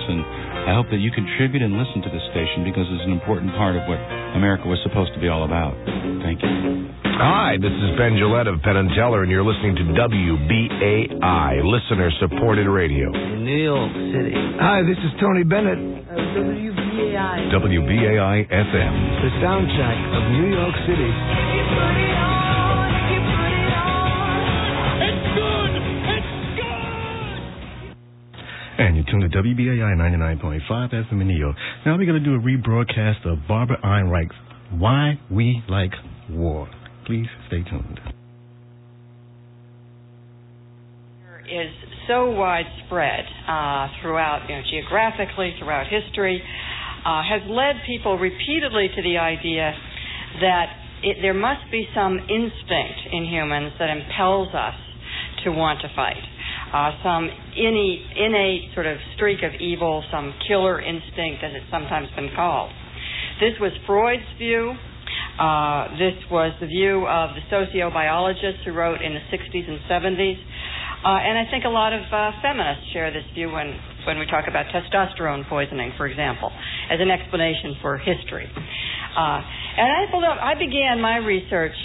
and I hope that you contribute and listen to this station because it's an important part of what America was supposed to be all about. Thank you. Hi, this is Ben Gillette of Penn & Teller, and you're listening to WBAI, listener-supported radio. In New York City. Hi, this is Tony Bennett. WBAI. WBAI-FM. The soundtrack of New York City. And you're tuned to WBAI 99.5 FM in New York. Now we're going to do a rebroadcast of Barbara Einreich's Why We Like War. Please stay tuned. Is so widespread throughout, geographically, throughout history, has led people repeatedly to the idea that there must be some instinct in humans that impels us to want to fight. Some innate sort of streak of evil, some killer instinct, as it's sometimes been called. This was Freud's view. This was the view of the sociobiologists who wrote in the 60s and 70s. And I think a lot of feminists share this view when we talk about testosterone poisoning, for example, as an explanation for history. And I began my research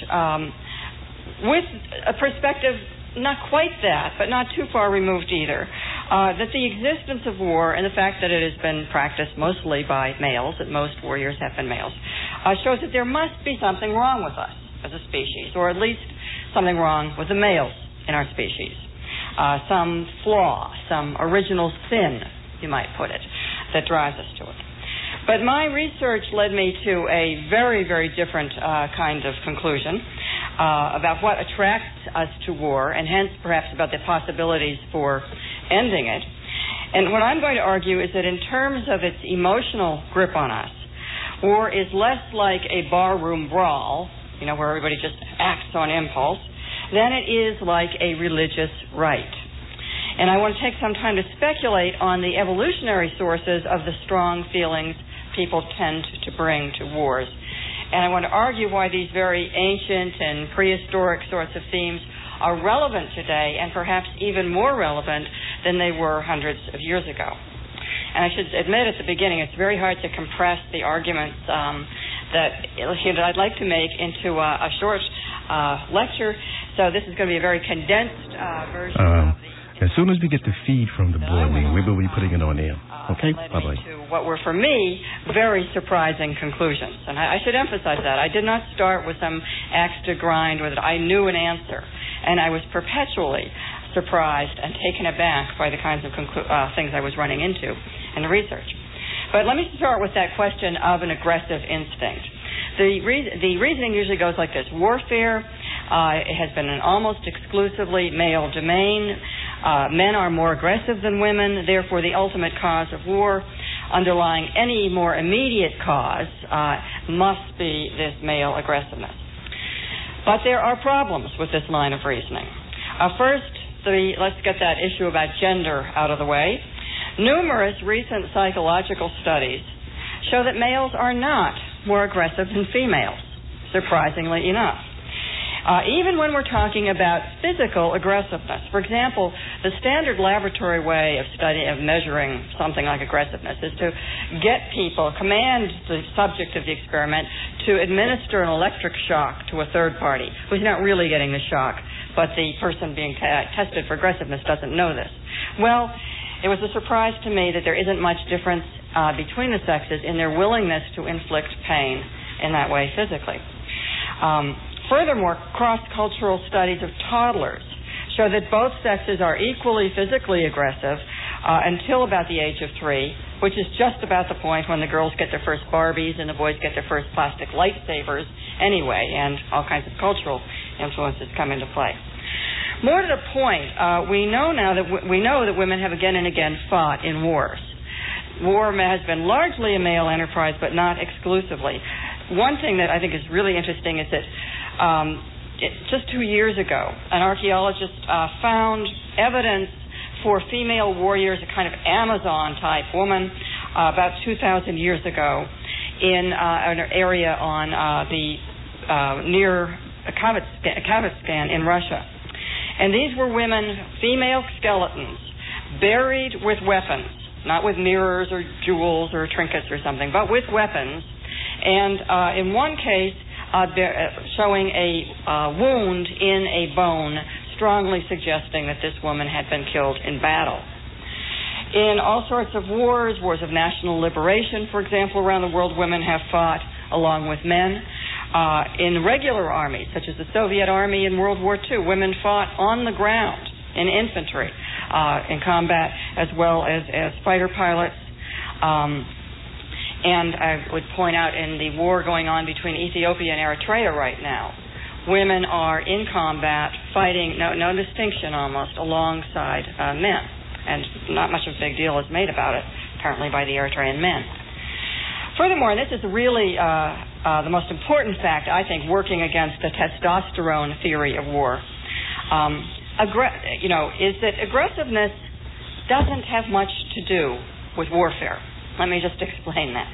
with a perspective not quite that, but not too far removed either, that the existence of war and the fact that it has been practiced mostly by males, that most warriors have been males, shows that there must be something wrong with us as a species, or at least something wrong with the males in our species. Some flaw, some original sin, you might put it, that drives us to it. But my research led me to a very, very different kind of conclusion about what attracts us to war, and hence perhaps about the possibilities for ending it. And what I'm going to argue is that in terms of its emotional grip on us, war is less like a barroom brawl, where everybody just acts on impulse, than it is like a religious rite. And I want to take some time to speculate on the evolutionary sources of the strong feelings people tend to bring to wars. And I want to argue why these very ancient and prehistoric sorts of themes are relevant today, and perhaps even more relevant than they were hundreds of years ago. And I should admit at the beginning, it's very hard to compress the arguments that I'd like to make into a short lecture. So this is going to be a very condensed version of the... As soon as we get the feed from the board meeting, we will be putting it on air. Okay? Bye-bye. To what were, for me, very surprising conclusions. And I should emphasize that. I did not start with some axe to grind with it. I knew an answer. And I was perpetually surprised and taken aback by the kinds of things I was running into in the research. But let me start with that question of an aggressive instinct. The reasoning usually goes like this. Warfare it has been an almost exclusively male domain. Men are more aggressive than women, therefore the ultimate cause of war, underlying any more immediate cause, must be this male aggressiveness. But there are problems with this line of reasoning. First, let's get that issue about gender out of the way. Numerous recent psychological studies show that males are not more aggressive than females, surprisingly enough. Even when we're talking about physical aggressiveness. For example, the standard laboratory way of measuring something like aggressiveness is to command the subject of the experiment to administer an electric shock to a third party who's not really getting the shock, but the person being tested for aggressiveness doesn't know this. Well, it was a surprise to me that there isn't much difference between the sexes in their willingness to inflict pain in that way physically. Furthermore, cross-cultural studies of toddlers show that both sexes are equally physically aggressive until about the age of 3, which is just about the point when the girls get their first Barbies and the boys get their first plastic lightsabers anyway, and all kinds of cultural influences come into play. More to the point, we know that women have again and again fought in wars. War has been largely a male enterprise, but not exclusively. One thing that I think is really interesting is that just 2 years ago, an archaeologist found evidence for female warriors, a kind of Amazon-type woman, about 2,000 years ago in an area on near Kazakhstan in Russia. And these were women, female skeletons, buried with weapons, not with mirrors or jewels or trinkets or something, but with weapons. And in one case, showing a wound in a bone, strongly suggesting that this woman had been killed in battle. In all sorts of wars of national liberation, for example, around the world, women have fought along with men. In regular armies, such as the Soviet Army in World War II, women fought on the ground in infantry, in combat, as well as fighter pilots. And I would point out, in the war going on between Ethiopia and Eritrea right now, women are in combat fighting, no distinction almost, alongside men. And not much of a big deal is made about it, apparently, by the Eritrean men. Furthermore, and this is really the most important fact, I think, working against the testosterone theory of war, is that aggressiveness doesn't have much to do with warfare. Let me just explain that.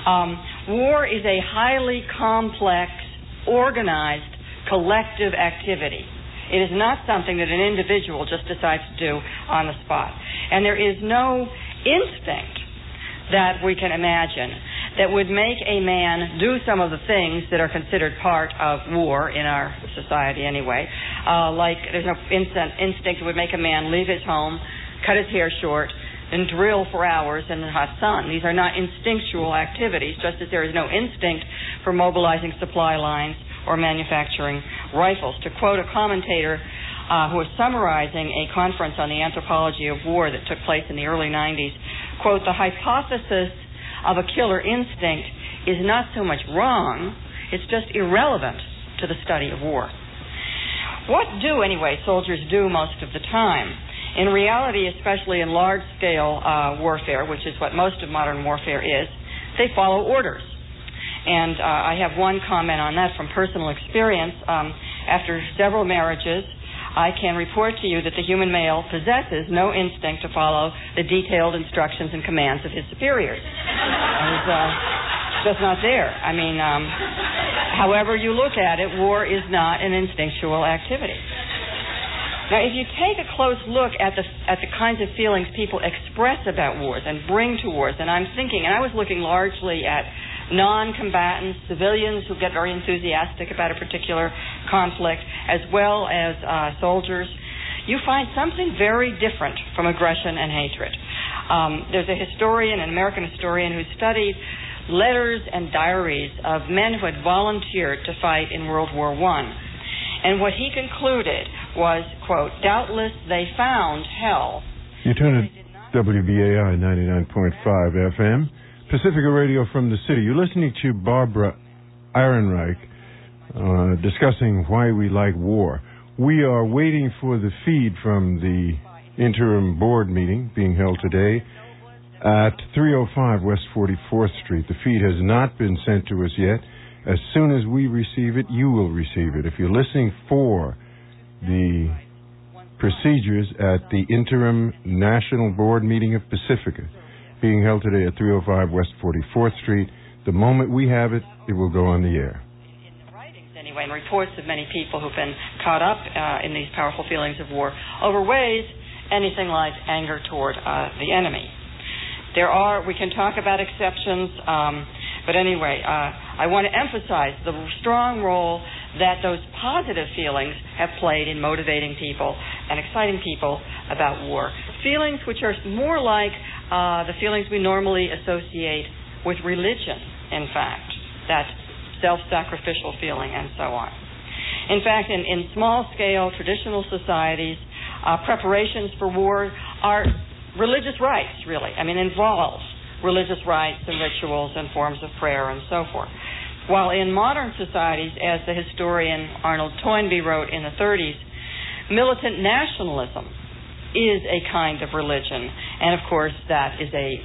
War is a highly complex, organized, collective activity. It is not something that an individual just decides to do on the spot. And there is no instinct that we can imagine that would make a man do some of the things that are considered part of war in our society anyway. Like there's no instinct that would make a man leave his home, cut his hair short, and drill for hours in the hot sun. These are not instinctual activities, just as there is no instinct for mobilizing supply lines or manufacturing rifles. To quote a commentator who was summarizing a conference on the anthropology of war that took place in the early 90s, quote, "The hypothesis of a killer instinct is not so much wrong, it's just irrelevant to the study of war." What do, anyway, soldiers do most of the time? In reality, especially in large-scale warfare, which is what most of modern warfare is, they follow orders. And I have one comment on that from personal experience. After several marriages, I can report to you that the human male possesses no instinct to follow the detailed instructions and commands of his superiors. It's just not there. I mean, however you look at it, war is not an instinctual activity. Now, if you take a close look at the kinds of feelings people express about wars and bring to wars, and I'm thinking, and I was looking largely at non-combatants, civilians who get very enthusiastic about a particular conflict, as well as soldiers, you find something very different from aggression and hatred. There's a historian, an American historian, who studied letters and diaries of men who had volunteered to fight in World War I. And what he concluded was, quote, "Doubtless they found hell." You tune to WBAI 99.5 FM, Pacifica Radio from the city. You're listening to Barbara Ehrenreich discussing why we like war. We are waiting for the feed from the interim board meeting being held today at 305 West 44th Street. The feed has not been sent to us yet. As soon as we receive it, you will receive it. If you're listening for the procedures at the interim national board meeting of Pacifica being held today at 305 West 44th Street, the moment we have it, it will go on the air. In the writings, anyway, and reports of many people who've been caught up in these powerful feelings of war overweighs anything like anger toward the enemy. We can talk about exceptions, but anyway, I want to emphasize the strong role that those positive feelings have played in motivating people and exciting people about war. Feelings which are more like the feelings we normally associate with religion, in fact, that self-sacrificial feeling and so on. In fact, in small-scale traditional societies, preparations for war are religious rites, really. I mean, involve religious rites and rituals and forms of prayer and so forth. While in modern societies, as the historian Arnold Toynbee wrote in the 30s, militant nationalism is a kind of religion, and of course that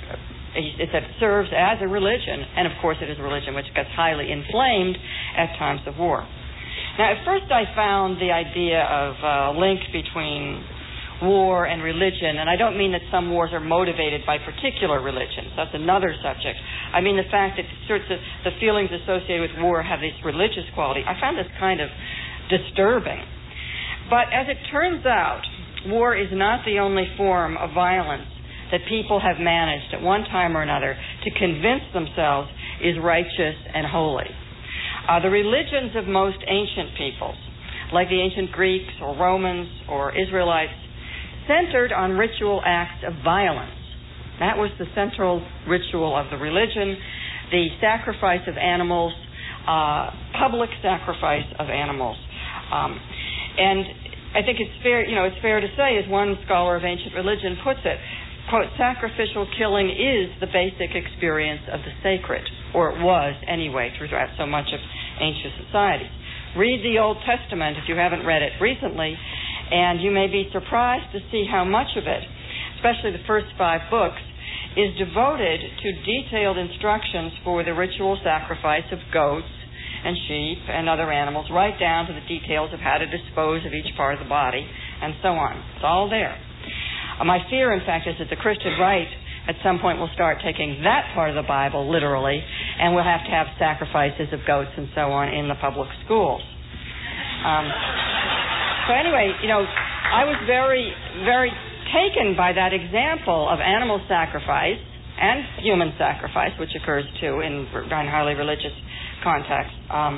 it serves as a religion, and of course it is a religion which gets highly inflamed at times of war. Now, at first I found the idea of a link between war and religion, and I don't mean that some wars are motivated by particular religions. That's another subject. I mean the fact that sorts of the feelings associated with war have this religious quality. I found this kind of disturbing. But as it turns out, war is not the only form of violence that people have managed at one time or another to convince themselves is righteous and holy. The religions of most ancient peoples, like the ancient Greeks or Romans or Israelites, centered on ritual acts of violence. That was the central ritual of the religion, the sacrifice of animals, public sacrifice of animals. And I think it's fair to say, as one scholar of ancient religion puts it, quote, sacrificial killing is the basic experience of the sacred, or it was anyway throughout so much of ancient society. Read the Old Testament if you haven't read it recently, and you may be surprised to see how much of it, especially the first 5 books, is devoted to detailed instructions for the ritual sacrifice of goats and sheep and other animals, right down to the details of how to dispose of each part of the body and so on. It's all there. My fear, in fact, is that the Christian right at some point will start taking that part of the Bible literally, and we'll have to have sacrifices of goats and so on in the public schools. So anyway, I was very, very taken by that example of animal sacrifice and human sacrifice, which occurs too in highly religious contexts.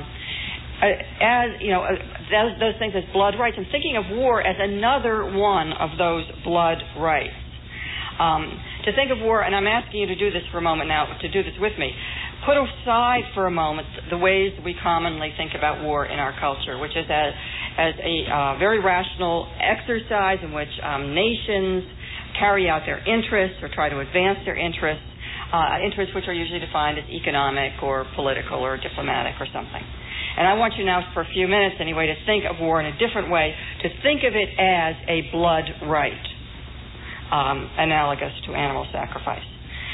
Those things as blood rights. I'm thinking of war as another one of those blood rights. To think of war, and I'm asking you to do this for a moment now, to do this with me, put aside for a moment the ways we commonly think about war in our culture, which is as a very rational exercise in which nations carry out their interests or try to advance their interests which are usually defined as economic or political or diplomatic or something. And I want you now for a few minutes anyway to think of war in a different way, to think of it as a blood right, analogous to animal sacrifice.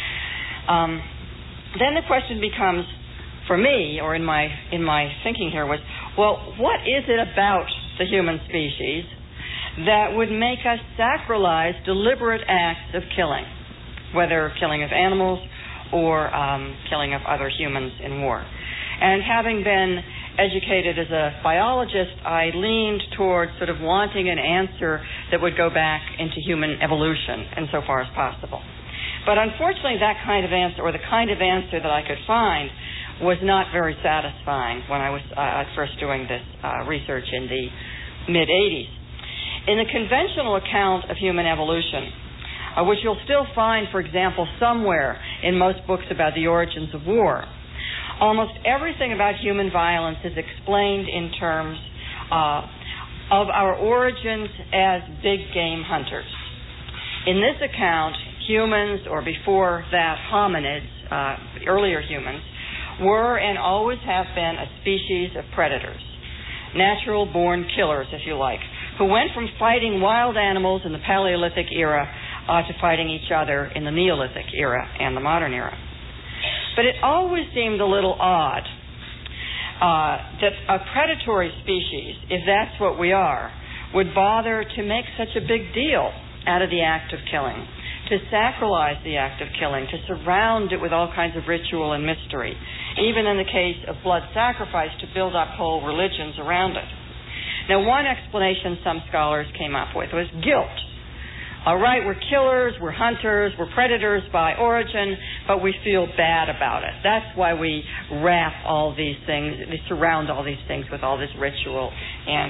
Then the question becomes, for me, or in my thinking here was, well, what is it about the human species that would make us sacralize deliberate acts of killing, whether killing of animals or killing of other humans in war? And having been educated as a biologist, I leaned toward sort of wanting an answer that would go back into human evolution insofar as possible. But unfortunately, that kind of answer, or the kind of answer that I could find, was not very satisfying when I was first doing this research in the mid-'80s. In the conventional account of human evolution, which you'll still find, for example, somewhere in most books about the origins of war, almost everything about human violence is explained in terms of our origins as big game hunters. In this account, humans, or before that hominids, earlier humans, were and always have been a species of predators, natural-born killers, if you like, who went from fighting wild animals in the Paleolithic era to fighting each other in the Neolithic era and the modern era. But it always seemed a little odd that a predatory species, if that's what we are, would bother to make such a big deal out of the act of killing, to sacralize the act of killing, to surround it with all kinds of ritual and mystery, even in the case of blood sacrifice, to build up whole religions around it. Now, one explanation some scholars came up with was guilt. All right, we're killers, we're hunters, we're predators by origin, but we feel bad about it. That's why we wrap all these things, we surround all these things with all this ritual and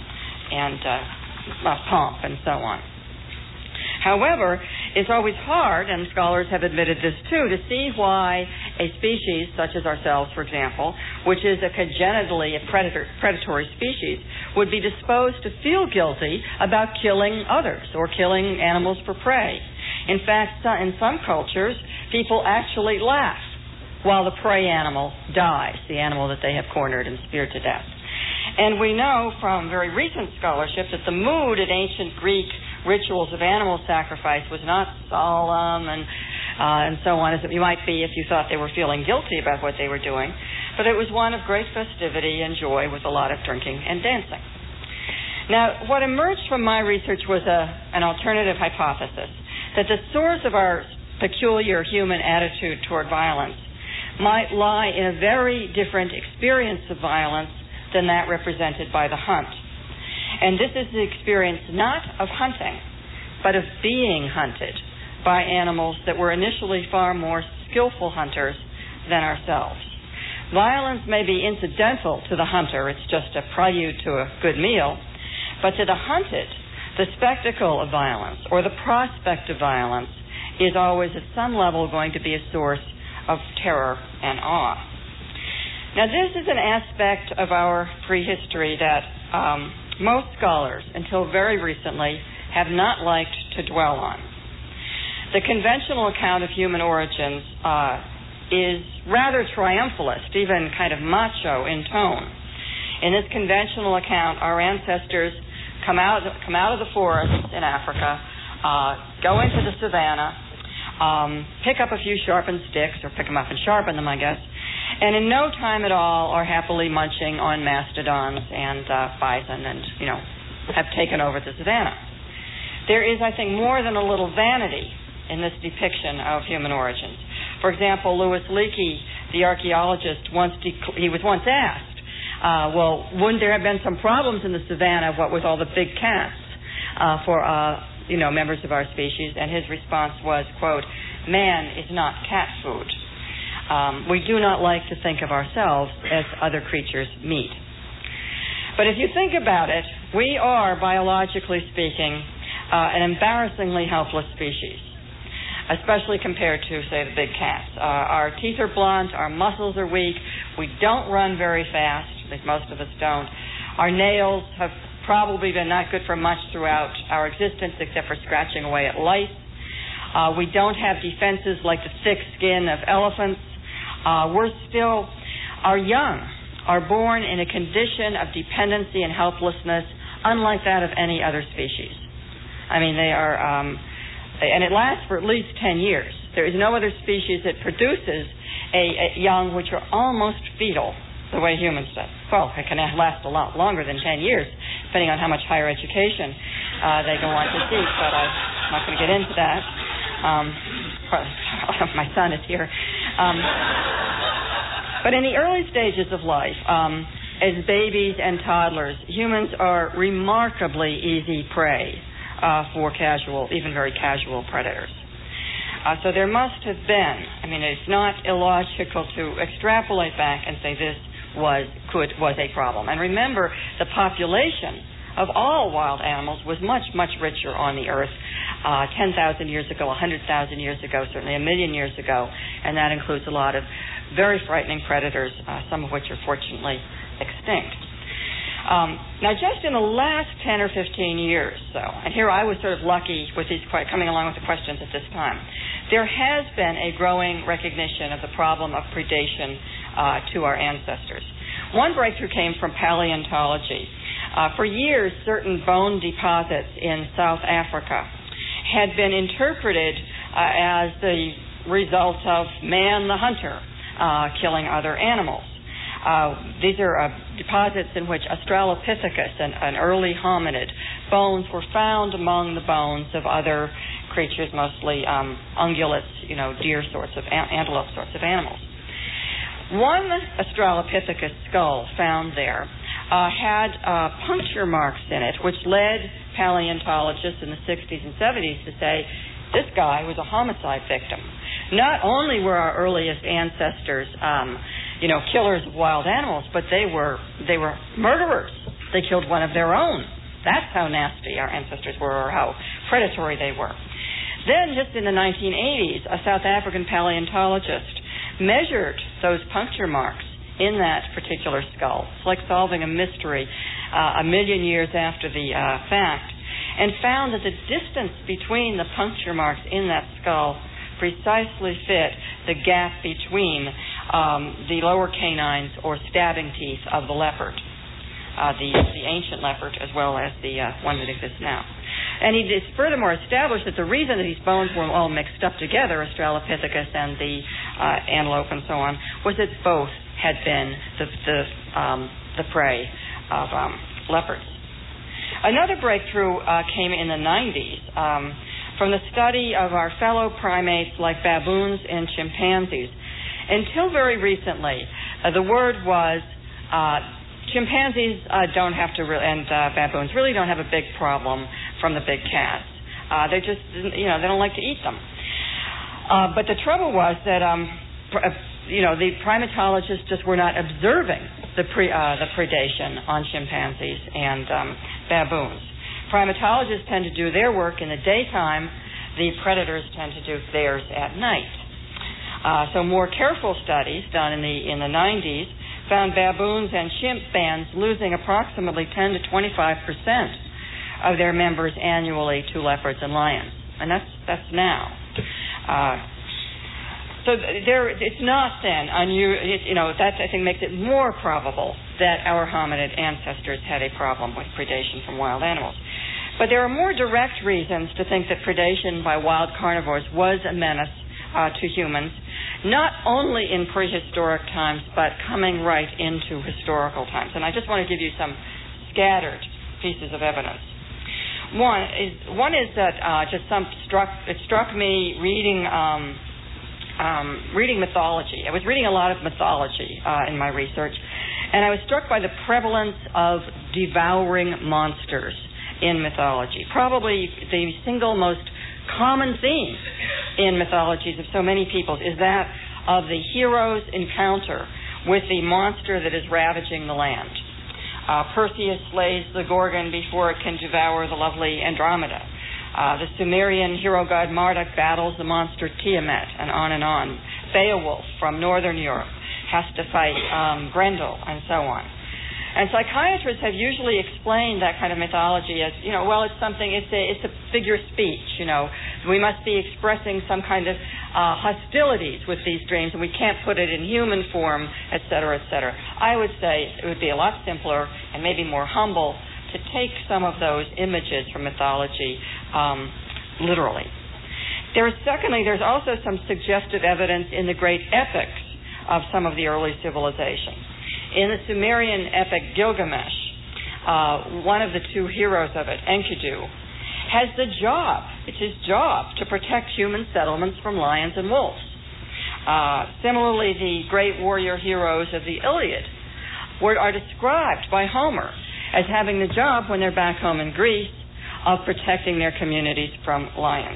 pomp and so on. However, it's always hard, and scholars have admitted this too, to see why a species such as ourselves, for example, which is a congenitally predatory species, would be disposed to feel guilty about killing others or killing animals for prey. In fact, in some cultures, people actually laugh while the prey animal dies, the animal that they have cornered and speared to death. And we know from very recent scholarship that the mood at ancient Greek rituals of animal sacrifice was not solemn and so on as you might be if you thought they were feeling guilty about what they were doing, but it was one of great festivity and joy with a lot of drinking and dancing. Now, what emerged from my research was an alternative hypothesis, that the source of our peculiar human attitude toward violence might lie in a very different experience of violence than that represented by the hunt. And this is the experience not of hunting, but of being hunted, by animals that were initially far more skillful hunters than ourselves. Violence may be incidental to the hunter, it's just a prelude to a good meal, but to the hunted, the spectacle of violence or the prospect of violence is always at some level going to be a source of terror and awe. Now, this is an aspect of our prehistory that most scholars, until very recently, have not liked to dwell on. The conventional account of human origins is rather triumphalist, even kind of macho in tone. In this conventional account, our ancestors come out of the forests in Africa, go into the savannah, pick up a few sharpened sticks, or pick them up and sharpen them, I guess, and in no time at all are happily munching on mastodons and bison and, have taken over the savannah. There is, I think, more than a little vanity in this depiction of human origins. For example, Louis Leakey, the archaeologist, he was once asked, well, wouldn't there have been some problems in the savannah, what with all the big cats for members of our species? And his response was, quote, "Man is not cat food." We do not like to think of ourselves as other creatures' meat. But if you think about it, we are, biologically speaking, an embarrassingly helpless species, especially compared to, say, the big cats. Our teeth are blunt, our muscles are weak, we don't run very fast, at least most of us don't. Our nails have probably been not good for much throughout our existence except for scratching away at lice. We don't have defenses like the thick skin of elephants. Our young are born in a condition of dependency and helplessness unlike that of any other species. I mean, they are... and it lasts for at least 10 years. There is no other species that produces a young which are almost fetal the way humans do. Well, it can last a lot longer than 10 years, depending on how much higher education they go on to seek, but I'm not going to get into that. My son is here. But in the early stages of life, as babies and toddlers, humans are remarkably easy prey for casual, even very casual predators. So there must have been, it's not illogical to extrapolate back and say this was a problem. And remember, the population of all wild animals was much, much richer on the earth 10,000 years ago, 100,000 years ago, certainly 1 million years ago, and that includes a lot of very frightening predators, some of which are fortunately extinct. Now, just in the last 10 or 15 years, and here I was sort of lucky with these coming along with the questions at this time, there has been a growing recognition of the problem of predation to our ancestors. One breakthrough came from paleontology. For years, certain bone deposits in South Africa had been interpreted as the result of man the hunter killing other animals. These are deposits in which Australopithecus, an early hominid, bones were found among the bones of other creatures, mostly ungulates, deer sorts of antelope sorts of animals. One Australopithecus skull found there had puncture marks in it, which led paleontologists in the 60s and 70s to say, this guy was a homicide victim. Not only were our earliest ancestors killers of wild animals, but they were murderers. They killed one of their own. That's how nasty our ancestors were, or how predatory they were. Then, just in the 1980s, a South African paleontologist measured those puncture marks in that particular skull. It's like solving a mystery 1 million years after the fact, and found that the distance between the puncture marks in that skull precisely fit the gap between the lower canines or stabbing teeth of the leopard, the ancient leopard, as well as the one that exists now. And he furthermore established that the reason that these bones were all mixed up together, Australopithecus and the antelope and so on, was that both had been the prey of leopards. Another breakthrough came in the 90s from the study of our fellow primates like baboons and chimpanzees. Until very recently, the word was chimpanzees don't have to, and baboons really don't have a big problem from the big cats. They just, they don't like to eat them. But the trouble was that, the primatologists just were not observing the predation on chimpanzees and baboons. Primatologists tend to do their work in the daytime. The predators tend to do theirs at night. So more careful studies done in the 90s found baboons and chimp bands losing approximately 10 to 25% of their members annually to leopards and lions, and that's now. So it's not then unusual. That I think makes it more probable that our hominid ancestors had a problem with predation from wild animals. But there are more direct reasons to think that predation by wild carnivores was a menace to humans, not only in prehistoric times, but coming right into historical times. And I just want to give you some scattered pieces of evidence. One is that it struck me reading mythology. I was reading a lot of mythology in my research, and I was struck by the prevalence of devouring monsters in mythology. Probably the single most common theme in mythologies of so many peoples is that of the hero's encounter with the monster that is ravaging the land. Perseus slays the Gorgon before it can devour the lovely Andromeda. The Sumerian hero god Marduk battles the monster Tiamat, and on. Beowulf from northern Europe has to fight Grendel, and so on. And psychiatrists have usually explained that kind of mythology as, it's something, it's a figure of speech, We must be expressing some kind of hostilities with these dreams, and we can't put it in human form, et cetera, et cetera. I would say it would be a lot simpler and maybe more humble to take some of those images from mythology literally. There's also some suggestive evidence in the great epics of some of the early civilizations. In the Sumerian epic Gilgamesh, one of the two heroes of it, Enkidu, has it's his job to protect human settlements from lions and wolves. Similarly, the great warrior heroes of the Iliad are described by Homer as having the job, when they're back home in Greece, of protecting their communities from lions.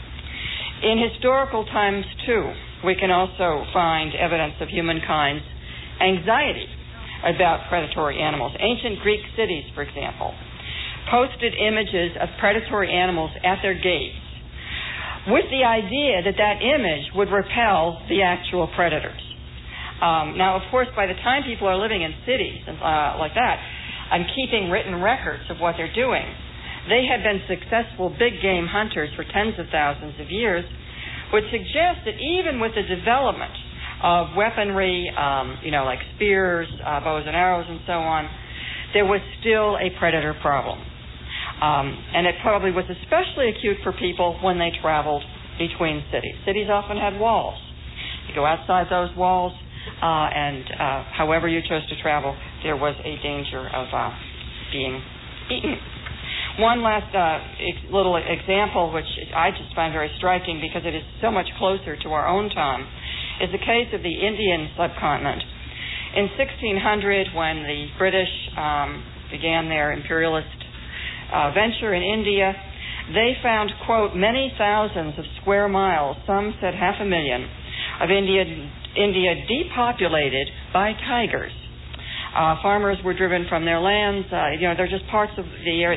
In historical times, too, we can also find evidence of humankind's anxiety about predatory animals. Ancient Greek cities, for example, posted images of predatory animals at their gates with the idea that image would repel the actual predators. Now, of course, by the time people are living in cities like that and keeping written records of what they're doing, they had been successful big game hunters for tens of thousands of years, would suggest that even with the development of weaponry, like spears, bows and arrows, and so on, there was still a predator problem. And it probably was especially acute for people when they traveled between cities. Cities often had walls. You go outside those walls, and however you chose to travel, there was a danger of being eaten. One last little example, which I just find very striking because it is so much closer to our own time, is the case of the Indian subcontinent. In 1600, when the British began their imperialist venture in India, they found, quote, many thousands of square miles, some said 500,000, of India depopulated by tigers. Farmers were driven from their lands. They're just parts of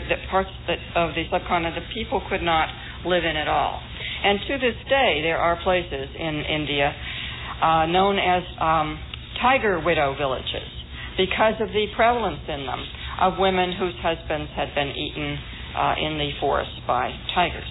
the subcontinent that people could not live in at all. And to this day, there are places in India known as tiger widow villages because of the prevalence in them of women whose husbands had been eaten in the forest by tigers.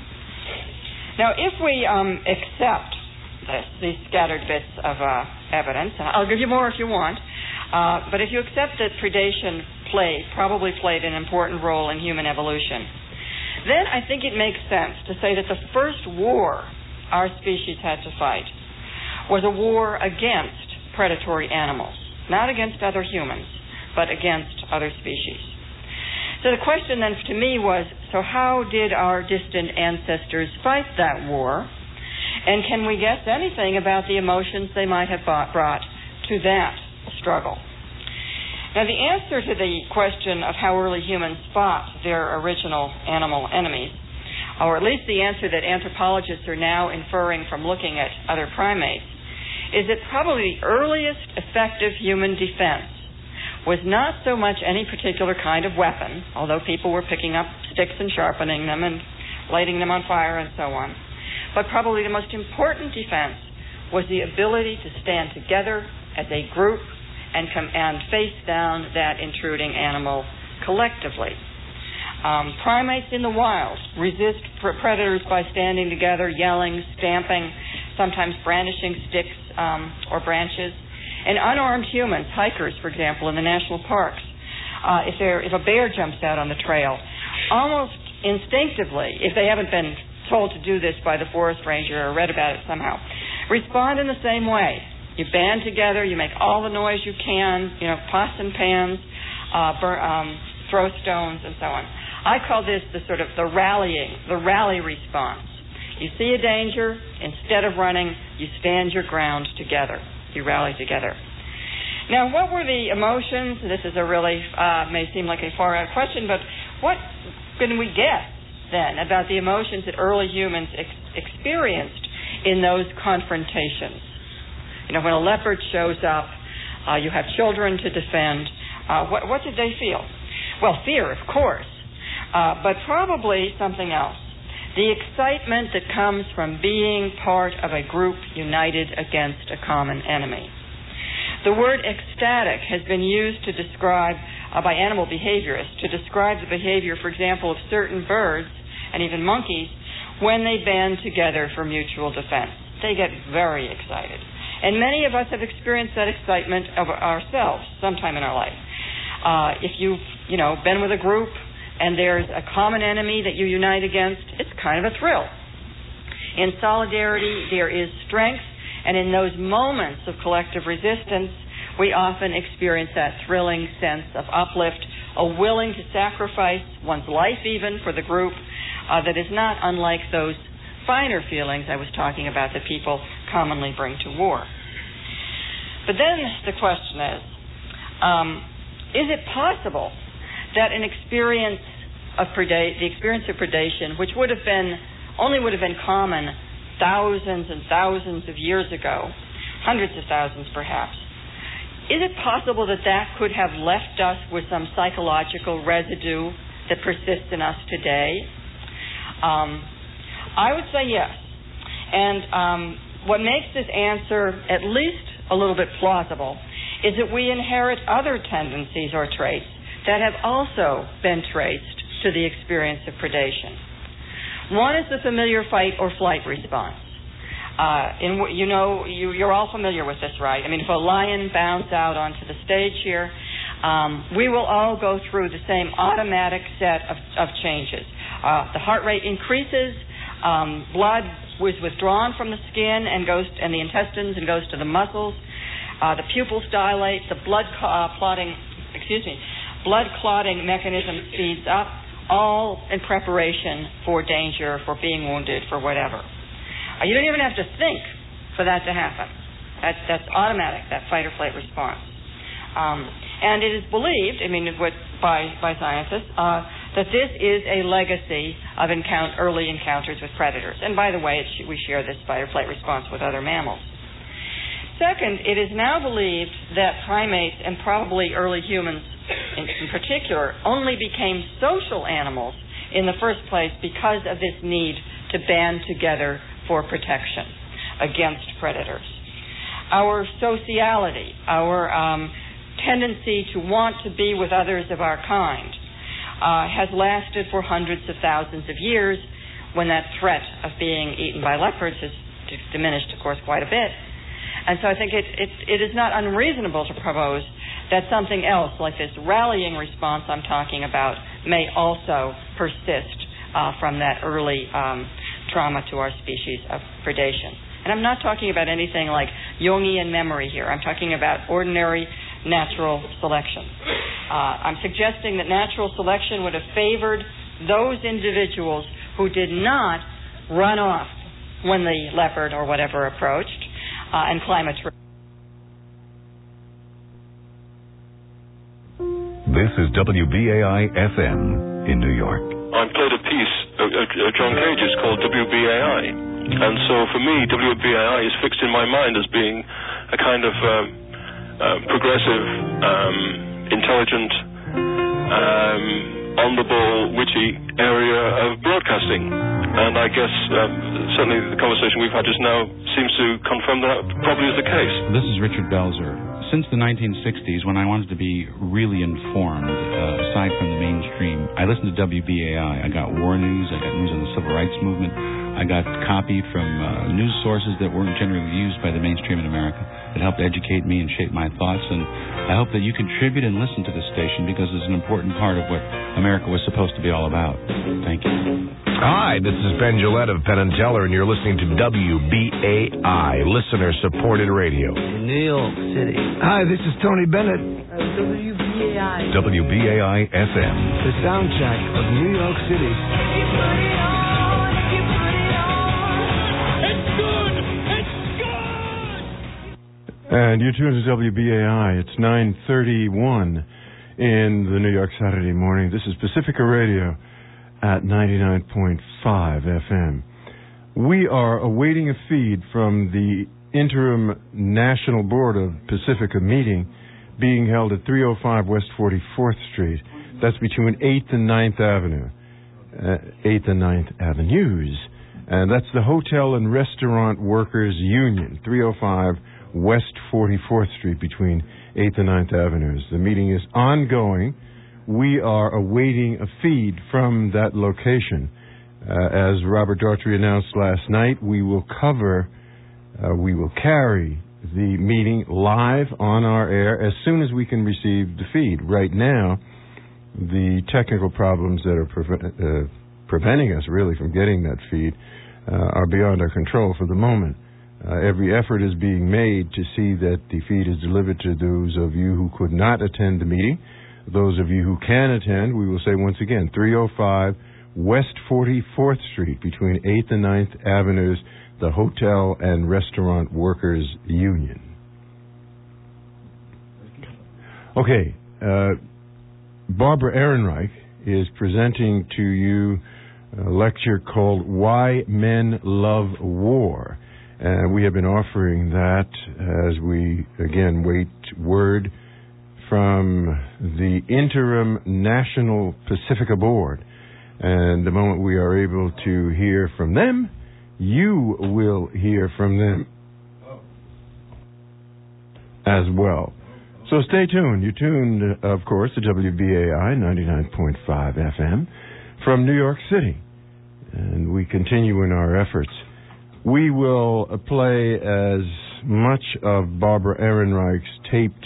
Now, if we accept these scattered bits of evidence, and I'll give you more if you want, but if you accept that predation probably played an important role in human evolution, then I think it makes sense to say that the first war our species had to fight was a war against predatory animals, not against other humans, but against other species. So the question then to me was, so how did our distant ancestors fight that war? And can we guess anything about the emotions they might have brought to that struggle? Now, the answer to the question of how early humans fought their original animal enemies or at least the answer that anthropologists are now inferring from looking at other primates, is that probably the earliest effective human defense was not so much any particular kind of weapon, although people were picking up sticks and sharpening them and lighting them on fire and so on, but probably the most important defense was the ability to stand together as a group and face down that intruding animal collectively. Primates in the wild resist predators by standing together, yelling, stamping, sometimes brandishing sticks or branches. And unarmed humans, hikers, for example, in the national parks, if a bear jumps out on the trail, almost instinctively, if they haven't been told to do this by the forest ranger or read about it somehow, respond in the same way. You band together, you make all the noise you can, pots and pans, throw stones, and so on. I call this the rally response. You see a danger, instead of running, you stand your ground together. You rally together. Now, what were the emotions? This is a really, may seem like a far-out question, but what can we guess then about the emotions that early humans experienced in those confrontations? When a leopard shows up, you have children to defend. What did they feel? Well, fear, of course, but probably something else. The excitement that comes from being part of a group united against a common enemy. The word ecstatic has been used to describe, by animal behaviorists, to describe the behavior, for example, of certain birds and even monkeys when they band together for mutual defense. They get very excited. And many of us have experienced that excitement of ourselves sometime in our life. If you've, been with a group and there's a common enemy that you unite against, it's kind of a thrill. In solidarity, there is strength, and in those moments of collective resistance, we often experience that thrilling sense of uplift, a willing to sacrifice one's life even for the group, that is not unlike those finer feelings I was talking about that people commonly bring to war. But then the question is it possible that the experience of predation, which would have been common thousands and thousands of years ago, hundreds of thousands perhaps, is it possible that could have left us with some psychological residue that persists in us today? I would say yes. And what makes this answer at least a little bit plausible is that we inherit other tendencies or traits that have also been traced to the experience of predation. One is the familiar fight or flight response. You're all familiar with this, right? I mean, if a lion bounds out onto the stage here, we will all go through the same automatic set of changes. The heart rate increases, blood was withdrawn from the skin and the intestines and goes to the muscles. The pupils dilate, the blood clotting mechanism speeds up, all in preparation for danger, for being wounded, for whatever. You don't even have to think for that to happen. That's automatic, that fight or flight response. And it is believed, by scientists, that this is a legacy of early encounters with predators. And by the way, we share this fight or flight response with other mammals. Second, it is now believed that primates, and probably early humans in particular, only became social animals in the first place because of this need to band together for protection against predators. Our sociality, our tendency to want to be with others of our kind, has lasted for hundreds of thousands of years, when that threat of being eaten by leopards has diminished, of course, quite a bit. And so I think it is not unreasonable to propose that something else, like this rallying response I'm talking about, may also persist from that early trauma to our species of predation. And I'm not talking about anything like Jungian memory here. I'm talking about ordinary natural selection. I'm suggesting that natural selection would have favored those individuals who did not run off when the leopard or whatever approached and climb a tree. This is WBAI FM in New York. I played a piece of John Cage's called WBAI. And so for me, WBAI is fixed in my mind as being a kind of progressive, intelligent, on-the-ball, witty area of broadcasting. And I guess certainly the conversation we've had just now seems to confirm that probably is the case. This is Richard Belzer. Since the 1960s, when I wanted to be really informed, aside from the mainstream, I listened to WBAI. I got war news. I got news on the civil rights movement. I got copy from news sources that weren't generally used by the mainstream in America. It helped educate me and shape my thoughts, and I hope that you contribute and listen to this station because it's an important part of what America was supposed to be all about. Thank you. Hi, this is Ben Gillette of Penn and Teller, and you're listening to WBAI, listener-supported radio. New York City. Hi, this is Tony Bennett. WBAI. WBAI-FM. The soundtrack of New York City. And you tune to WBAI. It's 9:31 in the New York Saturday morning. This is Pacifica Radio at 99.5 FM. We are awaiting a feed from the interim National Board of Pacifica meeting being held at 305 West 44th Street. That's between 8th and 9th Avenue. 8th and 9th Avenues. And that's the Hotel and Restaurant Workers Union, 305 West 44th Street between 8th and 9th Avenues. The meeting is ongoing. We are awaiting a feed from that location. As Robert Daughtry announced last night, we will carry the meeting live on our air as soon as we can receive the feed. Right now, the technical problems that are preventing us really from getting that feed are beyond our control for the moment. Every effort is being made to see that the feed is delivered to those of you who could not attend the meeting. Those of you who can attend, we will say once again, 305 West 44th Street between 8th and 9th Avenues, the Hotel and Restaurant Workers Union. Okay, Barbara Ehrenreich is presenting to you a lecture called Why Men Love War. We have been offering that as we, again, wait word from the interim National Pacifica Board. And the moment we are able to hear from them, you will hear from them as well. So stay tuned. You're tuned, of course, to WBAI 99.5 FM from New York City. And we continue in our efforts. We will play as much of Barbara Ehrenreich's taped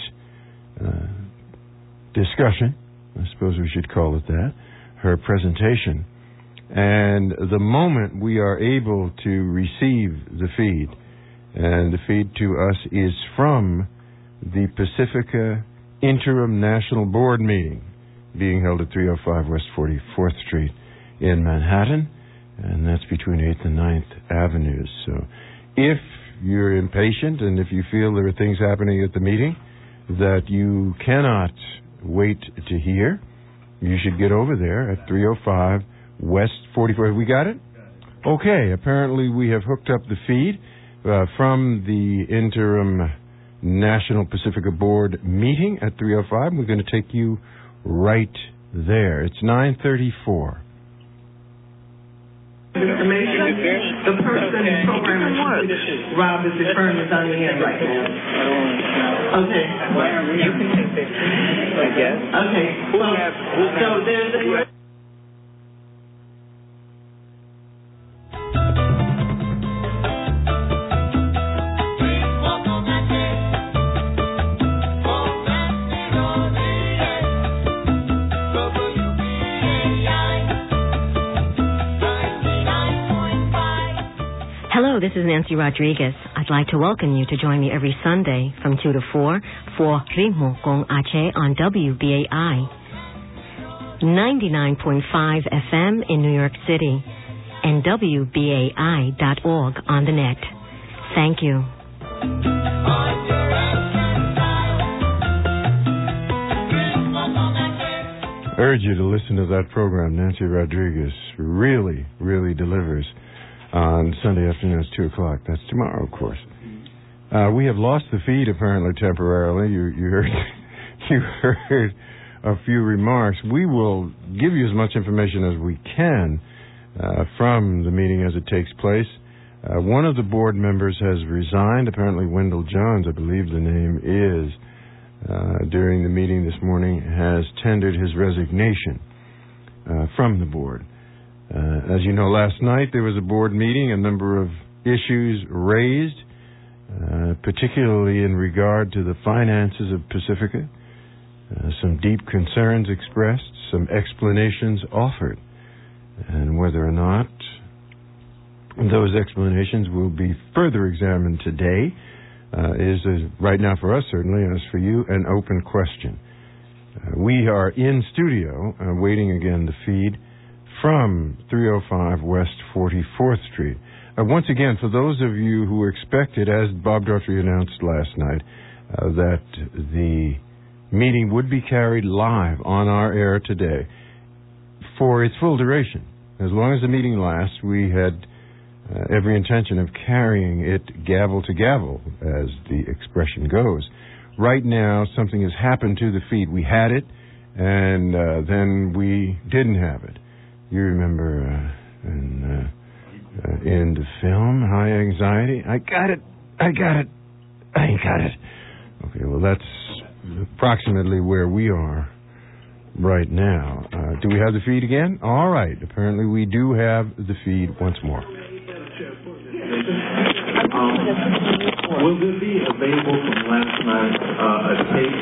discussion, I suppose we should call it that, her presentation. And the moment we are able to receive the feed, and the feed to us is from the Pacifica Interim National Board meeting being held at 305 West 44th Street in Manhattan, and that's between 8th and 9th Avenues. So if you're impatient and if you feel there are things happening at the meeting that you cannot wait to hear, you should get over there at 305 West 44th. We got it? Okay. Apparently we have hooked up the feed from the interim National Pacifica Board meeting at 305. We're going to take you right there. It's 9:34. Information. The person programming Rob is deferring is on the end right now. Okay. You can take pictures, I guess. Okay. So there's a... Hello, this is Nancy Rodriguez. I'd like to welcome you to join me every Sunday from 2 to 4 for Ritmo con H on WBAI 99.5 FM in New York City and WBAI.org on the net. Thank you. urge you to listen to that program. Nancy Rodriguez really, really delivers on Sunday afternoons, 2 o'clock. That's tomorrow, of course. We have lost the feed, apparently, temporarily. You heard a few remarks. We will give you as much information as we can from the meeting as it takes place. One of the board members has resigned. Apparently, Wendell Johns, I believe the name is, during the meeting this morning, has tendered his resignation from the board. As you know, last night there was a board meeting, a number of issues raised, particularly in regard to the finances of Pacifica, some deep concerns expressed, some explanations offered, and whether or not those explanations will be further examined today is, right now for us certainly, as for you, an open question. We are in studio waiting again the feed from 305 West 44th Street. Once again, for those of you who expected, as Bob Daughtry announced last night, that the meeting would be carried live on our air today for its full duration. As long as the meeting lasts, we had every intention of carrying it gavel to gavel, as the expression goes. Right now, something has happened to the feed. We had it, and then we didn't have it. You remember in the film, High Anxiety? I got it. Okay, well, that's approximately where we are right now. Do we have the feed again? All right. Apparently we do have the feed once more. Will there be available from last night a tape?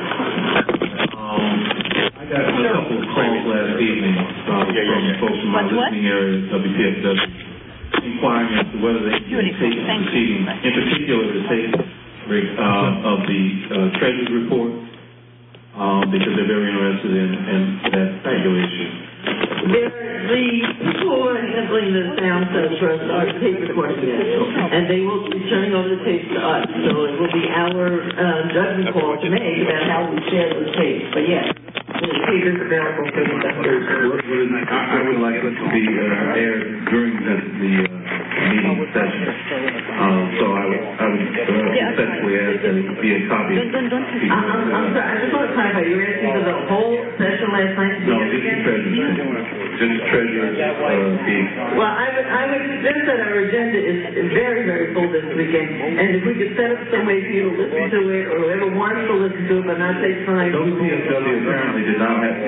I got a couple of calls last evening from folks from my listening area of WPFW inquiring as to whether they can take proceedings, in particular the tape of the Treasury report, because they're very interested in that particular issue. The people who are handling the sound sets for us are tape recording it, and they will be turning over the tapes to us, so it will be our judgment call to make about how we share the tapes. But yes, the tape is available for the investors. I would like it to be aired during the meeting session, so I would respectfully ask that it be a copy. I'm sorry, I just want to clarify, you were asking for the whole session last night? No, this is Treasury feed. Well, I would suggest that our agenda is very, very full this weekend, and if we could set up some way for you to listen to it, or whoever wants to listen to it, but not take time. WPFW apparently did not have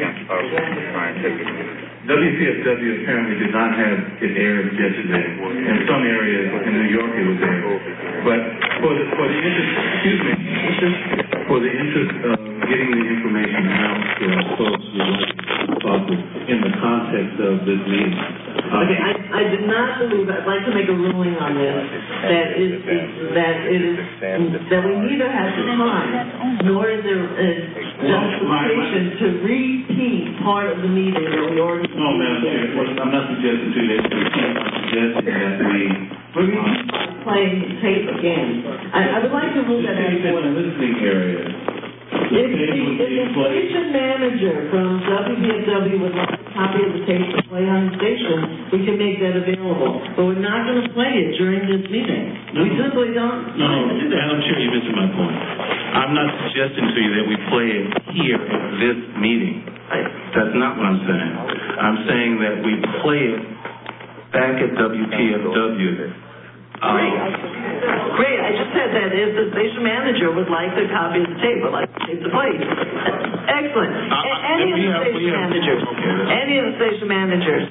it aired yesterday. In some areas in New York it was aired. But for the interest of getting the information out to our folks in the context of this meeting. Okay, I did not believe, I'd like to make a ruling on this, that we neither have the time, nor is there a justification to repeat part of the meeting that we already... No, Madam Chair, I'm not suggesting to you that I'm suggesting that we're playing tape again. I would like to move that out for the listening area. If the station manager from WPFW would like a copy of the tape to play on the station, we can make that available. But we're not going to play it during this meeting. We simply don't do that. Madam Chair, you're missing my point. I'm not suggesting to you that we play it here at this meeting. That's not what I'm saying. I'm saying that we play it back at WPFW. Great. I just said that if the station manager would like a copy of the tape, would like the tape to play. Excellent. Any of the station managers,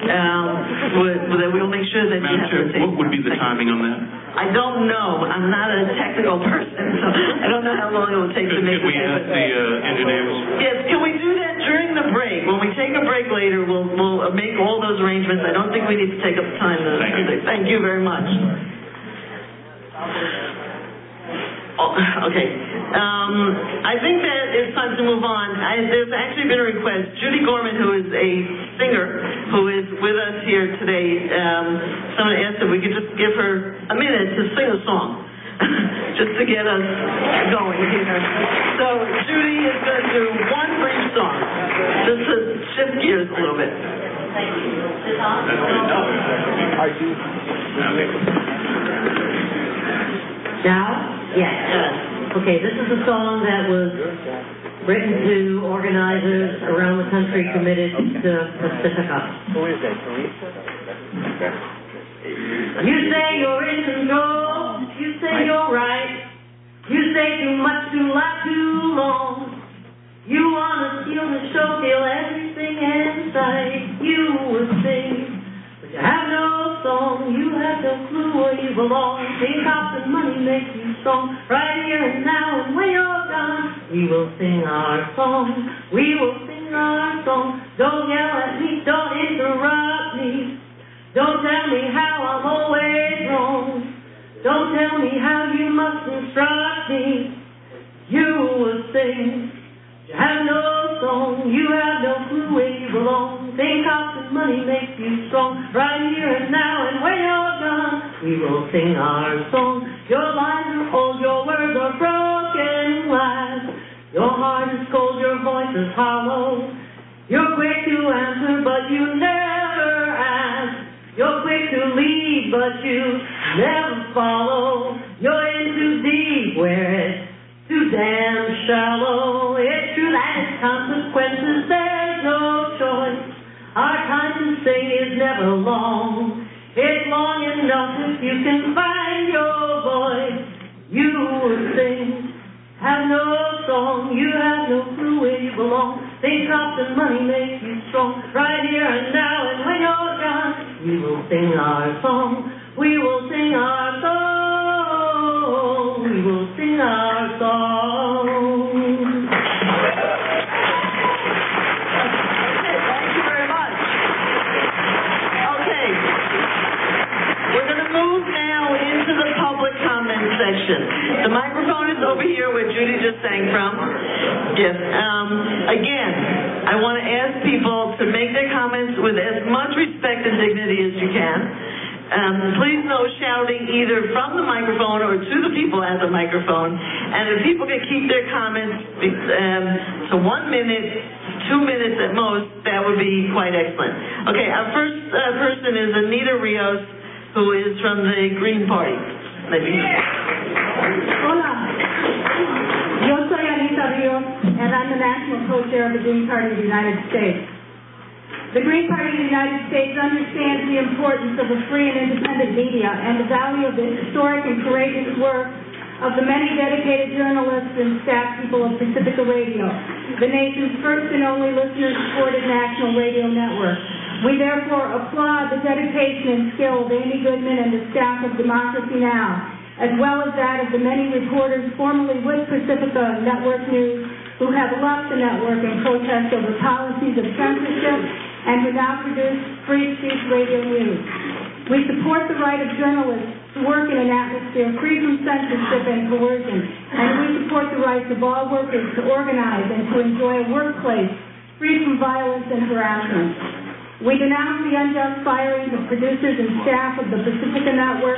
we'll make sure that you have the tape. What would be the timing on that? I don't know. I'm not a technical person, so I don't know how long it will take to make the tape. Can we ask the engineers? Yes, can we do that during the break? When we take a break later, we'll make all those arrangements. I don't think we need to take up the time. Thank you very much. Okay. I think that it's time to move on. There's actually been a request. Judy Gorman, who is a singer, who is with us here today, someone asked if we could just give her a minute to sing a song. just to get us going here. So Judy is going to do one brief song, just to shift gears a little bit. Now? Yes. Okay, this is a song that was written to organizers around the country committed to Pacifica. Who is that, Teresa? You say you're in control, you say you're right, you say too much, too lot, too long. You wanna steal the show, feel everything inside. You would sing, but you have no song, you have no clue where you belong. Think cops and money make you strong, right here and now, and when you're gone, we will sing our song, we will sing our song. Don't yell at me, don't interrupt me, don't tell me how I'm always wrong, don't tell me how you must instruct me. You will sing, you have no song, you have no clue where you belong. Think cops and money make you strong, right here and now, and when you're gone, we will sing our song. Your lines are old, your words are broken lies. Your heart is cold, your voice is hollow. You're quick to answer, but you never ask. You're quick to lead, but you never follow. You're in too deep where it's too damn shallow. It's true that it's consequences, there's no choice. Our time to sing is never long. It's long enough if you can find your voice. You will sing, have no song, you have no clue where you belong. Think cops and money make you strong, right here and now, and when you're gone, we will sing our song, we will sing our song, we will sing our song. Thank you very much. Okay. We're going to move now into the public comment section. The microphone is over here where Judy just sang from. Yes. Again, I want to ask people to make their comments with as much respect and dignity as you can. Please no shouting either from the microphone or to the people at the microphone. And if people can keep their comments to 1 minute, 2 minutes at most, that would be quite excellent. Okay, our first person is Anita Rios, who is from the Green Party. Maybe. Hola. Yo soy Anita Rios, and I'm the national co-chair of the Green Party of the United States. The Green Party of the United States understands the importance of a free and independent media and the value of the historic and courageous work of the many dedicated journalists and staff people of Pacifica Radio, the nation's first and only listener-supported national radio network. We therefore applaud the dedication and skill of Amy Goodman and the staff of Democracy Now!, as well as that of the many reporters formerly with Pacifica Network News who have left the network in protest over policies of censorship and who now produce free speech radio news. We support the right of journalists to work in an atmosphere free from censorship and coercion, and we support the rights of all workers to organize and to enjoy a workplace free from violence and harassment. We denounce the unjust firings of producers and staff of the Pacifica Network,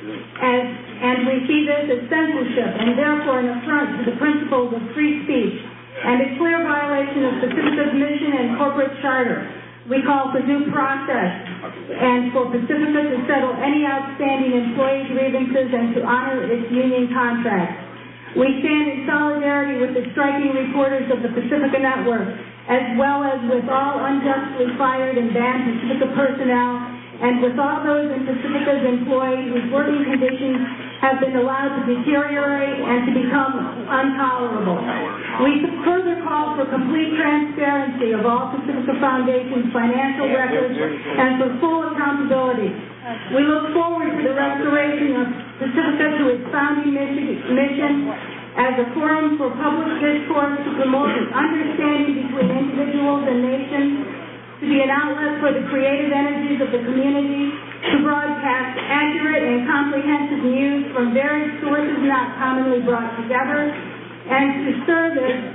and we see this as censorship and therefore an affront to the principles of free speech and a clear violation of Pacifica's mission and corporate charter. We call for due process and for Pacifica to settle any outstanding employee grievances and to honor its union contracts. We stand in solidarity with the striking reporters of the Pacifica Network, as well as with all unjustly fired and banned Pacifica personnel, and with all those in Pacifica's employees whose working conditions have been allowed to deteriorate and to become intolerable. We further call for complete transparency of all Pacifica Foundation's financial records and for full accountability. We look forward to the restoration of Pacifica to its founding mission as a forum for public discourse to promote understanding between individuals and nations, to be an outlet for the creative energies of the community, to broadcast accurate and comprehensive news from varied sources not commonly brought together, and to serve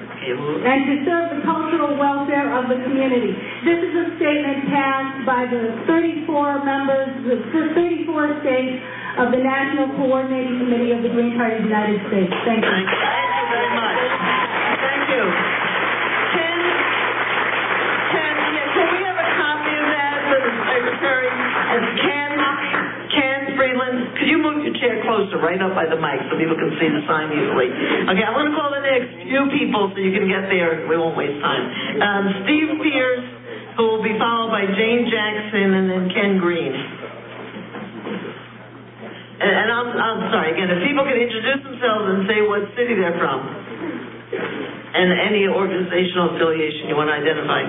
the cultural welfare of the community. This is a statement passed by the 34 members, the 34 states of the National Coordinating Committee of the Green Party of the United States. Thank you. Thank you very much. Thank you. Can we have a copy of that for the secretary? Ken Freeland, could you move your chair closer, right up by the mic, so people can see the sign easily? Okay, I'm going to call the next few people so you can get there. We won't waste time. Steve Pierce, who will be followed by Jane Jackson and then Ken Green. And I'm sorry, again, if people can introduce themselves and say what city they're from and any organizational affiliation you want to identify.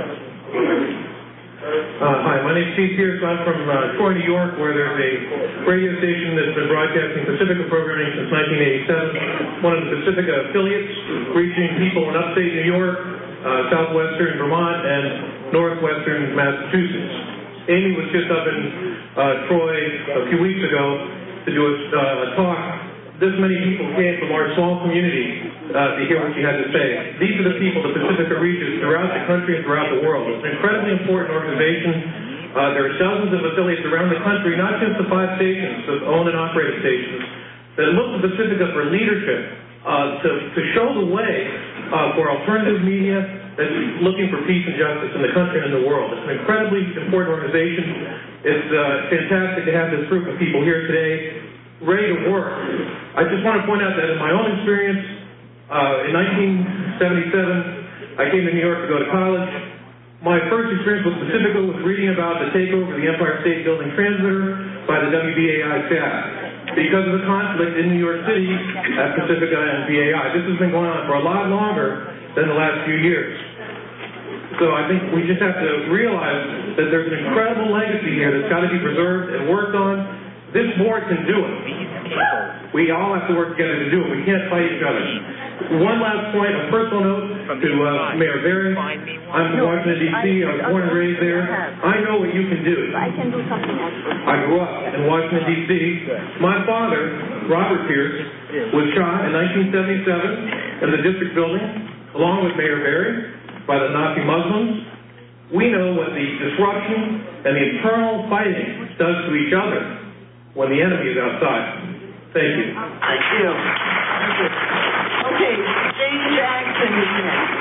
Hi, my name's Steve Pierce. I'm from Troy, New York, where there's a radio station that's been broadcasting Pacifica programming since 1987. One of the Pacifica affiliates, reaching people in upstate New York, southwestern Vermont, and northwestern Massachusetts. Amy was just up in Troy a few weeks ago to do a talk. This many people came from our small community to hear what she had to say. These are the people the Pacifica reaches throughout the country and throughout the world. It's an incredibly important organization. There are dozens of affiliates around the country, not just the 5 stations, the owned and operated stations, that look to Pacifica for leadership, to show the way for alternative media that's looking for peace and justice in the country and in the world. It's an incredibly important organization. It's fantastic to have this group of people here today ready to work. I just want to point out that in my own experience, in 1977, I came to New York to go to college. My first experience with Pacifica was reading about the takeover of the Empire State Building transmitter by the WBAI staff because of the conflict in New York City at Pacifica and BAI. This has been going on for a lot longer than the last few years. So I think we just have to realize that there's an incredible legacy here that's got to be preserved and worked on. This board can do it. We all have to work together to do it. We can't fight each other. One last point, a personal note to Mayor Berry. I'm from Washington, D.C. I was born and raised there. I know what you can do. I can do something else. I grew up in Washington, D.C. My father, Robert Pierce, was shot in 1977 in the district building, along with Mayor Berry, by the Nazi Muslims. We know what the disruption and the internal fighting does to each other when the enemy is outside. Thank you. Thank you. Okay, Jane Jackson is next.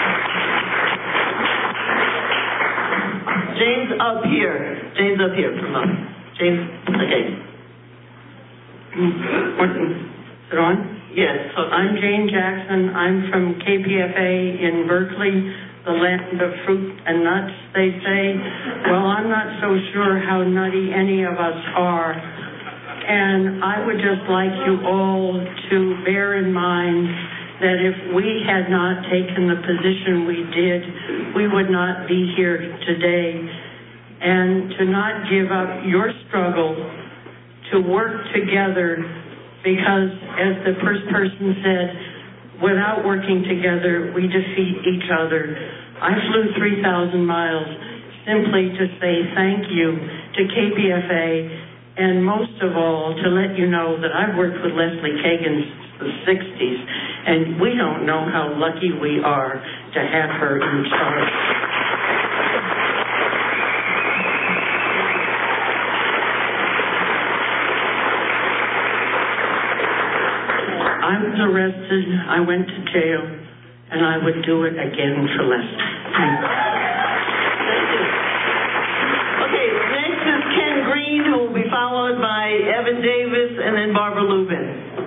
Jane's up here. Come on. Jane, okay. Is it on? Yes. So I'm Jane Jackson. I'm from KPFA in Berkeley, the land of fruit and nuts, they say. Well, I'm not so sure how nutty any of us are. And I would just like you all to bear in mind that if we had not taken the position we did, we would not be here today. And to not give up your struggle, to work together, because as the first person said, without working together, we defeat each other. I flew 3,000 miles simply to say thank you to KPFA, and most of all, to let you know that I've worked with Leslie Kagan since the 60s, and we don't know how lucky we are to have her in charge. I was arrested, I went to jail, and I would do it again for Leslie. Thank you. Okay, next is Ken Green, who will be followed by Evan Davis and then Barbara Lubin.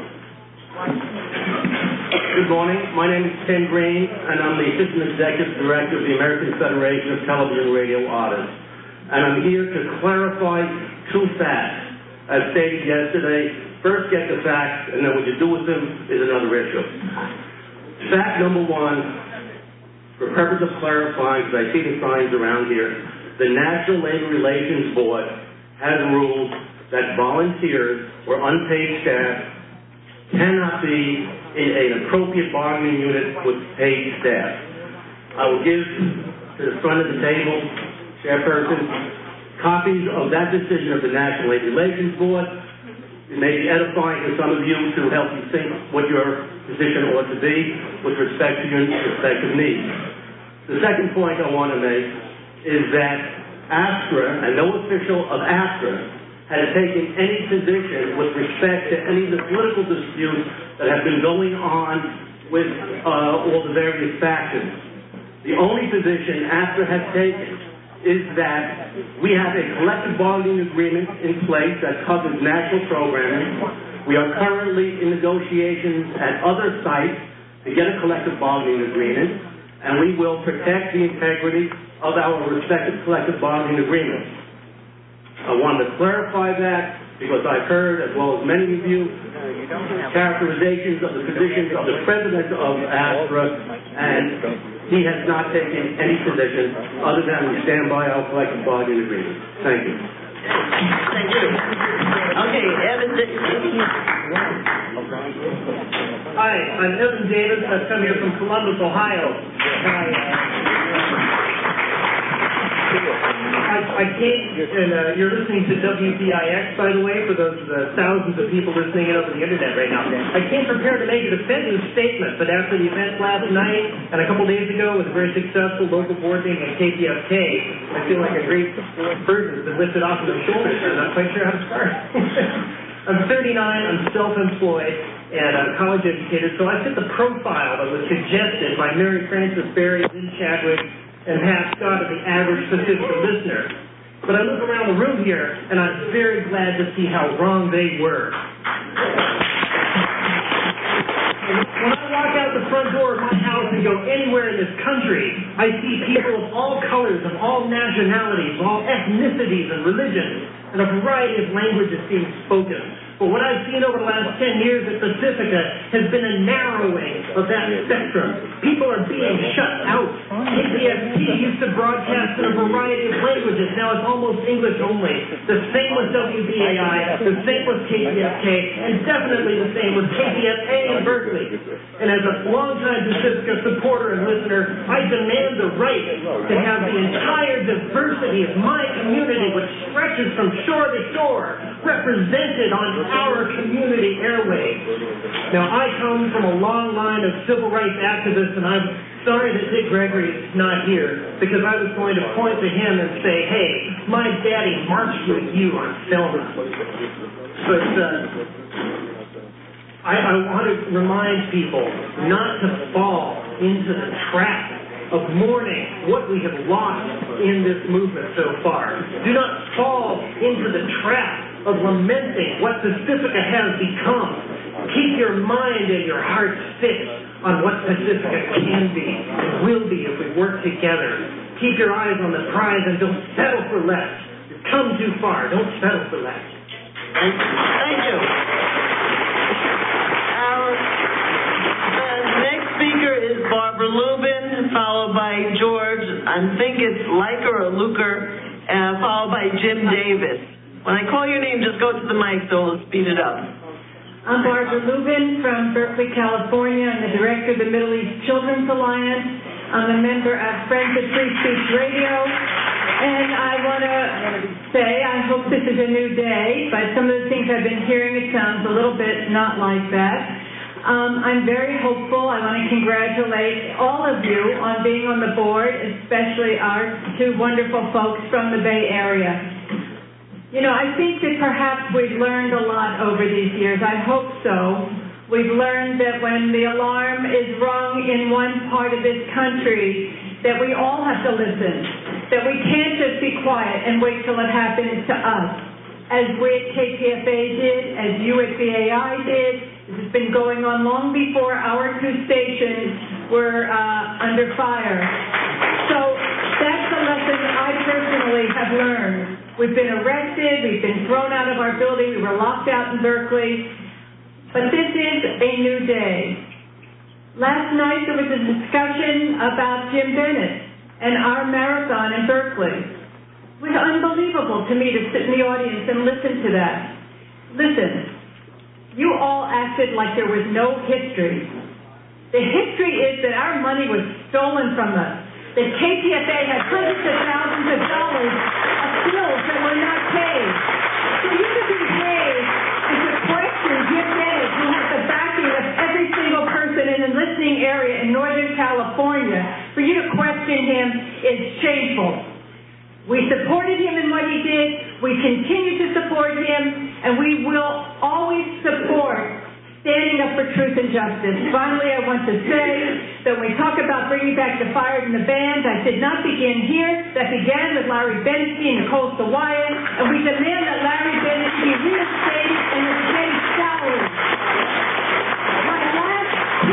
Good morning. My name is Ken Green, and I'm the Assistant Executive Director of the American Federation of Television and Radio Artists. And I'm here to clarify 2 facts. As stated yesterday, first get the facts, and then what you do with them is another issue. Fact number 1, for purpose of clarifying, because I see the signs around here, the National Labor Relations Board has ruled that volunteers or unpaid staff cannot be in an appropriate bargaining unit with paid staff. I will give to the front of the table, Chairperson, copies of that decision of the National Labor Relations Board. It may be edifying to some of you to help you think what your position ought to be with respect to your respective needs. The second point I want to make is that ASTRA, and no official of ASTRA, has taken any position with respect to any of the political disputes that have been going on with all the various factions. The only position ASTRA has taken is that we have a collective bargaining agreement in place that covers national programming. We are currently in negotiations at other sites to get a collective bargaining agreement, and we will protect the integrity of our respective collective bargaining agreements. I wanted to clarify that because I've heard, as well as many of you, characterizations of the positions of the president of ASTRA, and he has not taken any position other than we stand by our collective bargaining agreement. Thank you. Thank you. Okay, Evan. Hi, I'm Evan Davis. I've come here from Columbus, Ohio. I came, and you're listening to WBIX, by the way, for those thousands of people listening in over the internet right now. I came prepared to make a definitive statement, but after the event last night and a couple days ago with a very successful local board meeting at KPFK, I feel like a great burden has been lifted off of my shoulders. I'm not quite sure how to start. I'm 39, I'm self-employed, and I'm a college educator, so I fit the profile that was suggested by Mary Frances Berry, Lynn Chadwick, and Pat Scott of the average Pacifica listener. But I look around the room here, and I'm very glad to see how wrong they were. When I walk out the front door of my house and go anywhere in this country, I see people of all colors, of all nationalities, of all ethnicities and religions, and a variety of languages being spoken. But what I've seen over the last 10 years at Pacifica has been a narrowing of that spectrum. People are being shut out. KPFT used to broadcast in a variety of languages. Now it's almost English only. The same with WBAI, the same with KPFK, and definitely the same with KPFA in Berkeley. And as a longtime Pacifica supporter and listener, I demand the right to have the entire diversity of my community, which stretches from shore to shore, represented on our community airwaves. Now, I come from a long line of civil rights activists, and I'm sorry that Dick Gregory is not here, because I was going to point to him and say, hey, my daddy marched with you on Selma. But I want to remind people not to fall into the trap of mourning what we have lost in this movement so far. Do not fall into the trap of lamenting what Pacifica has become. Keep your mind and your heart fixed on what Pacifica can be and will be if we work together. Keep your eyes on the prize and don't settle for less. You've come too far. Don't settle for less. Thank you. The next speaker is Barbara Lubin, followed by George, I think it's Liker or Luker, followed by Jim Davis. When I call your name, just go to the mic so it'll speed it up. I'm Barbara Lubin from Berkeley, California. I'm the director of the Middle East Children's Alliance. I'm a member of Friends of Free Speech Radio. And I want to say I hope this is a new day, but some of the things I've been hearing, it sounds a little bit not like that. I'm very hopeful. I want to congratulate all of you on being on the board, especially our two wonderful folks from the Bay Area. You know, I think that perhaps we've learned a lot over these years. I hope so. We've learned that when the alarm is rung in one part of this country, that we all have to listen, that we can't just be quiet and wait till it happens to us, as we at KPFA did, as you at BAI did. This has been going on long before our two stations were under fire. So that's the lesson I personally have learned. We've been arrested, we've been thrown out of our building, we were locked out in Berkeley, but this is a new day. Last night there was a discussion about Jim Bennett and our marathon in Berkeley. It was unbelievable to me to sit in the audience and listen to that. Listen, you all acted like there was no history. The history is that our money was stolen from us, that KPFA had hundreds of thousands of dollars of bills that were not paid. So you could be paid to question Jim Bennett, who has the backing of every single person in the listening area in Northern California. For you to question him is shameful. We supported him in what he did. We continue to support him, and we will always support standing up for truth and justice. Finally, I want to say that when we talk about bringing back the fire in the band, that did not begin here. That began with Larry Bennett and Nicole Sawaya, and we demand that Larry Bennett be reinstated and his paid salary. My last